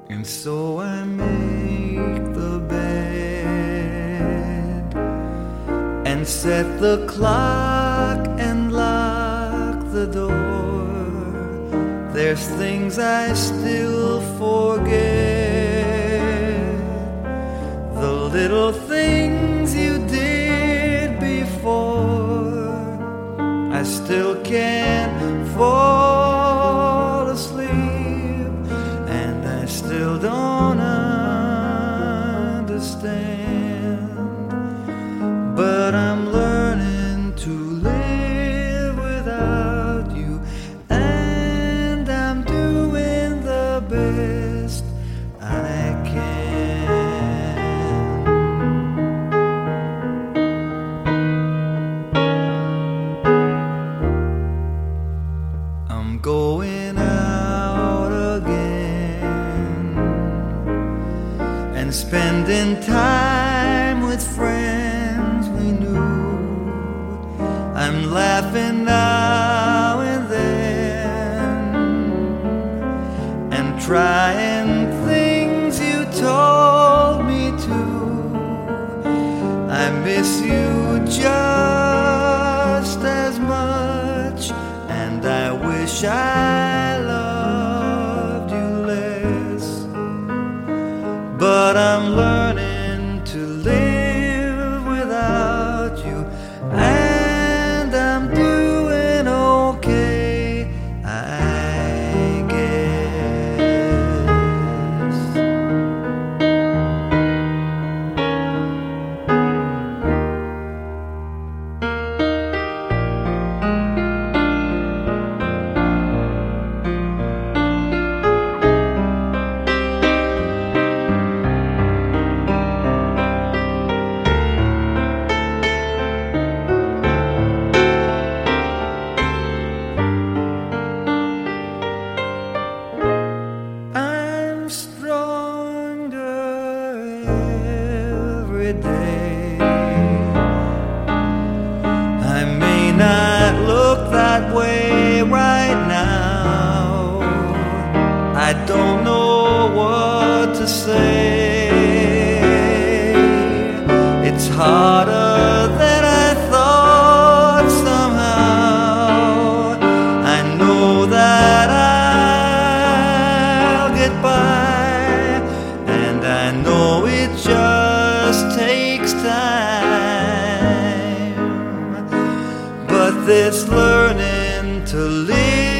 And so I make the bed and set the clock and lock the door. There's things I still forget, the little things you did before. I still can't fall asleep, and I still don't understand. But I'm learning to live without you, and I'm doing the best I can. I'm going out again and spending time with friends we knew. I'm laughing now and then and trying things you told me to. I miss you just as much, and I wish I loved you less. But I'm learning to live without you, and I'm doing okay, I guess. I'm stronger every day. I may not look that way right now. I don't know what to say. It's harder than I thought somehow. I know that I'll get by, and I know it just takes time. But this learning to live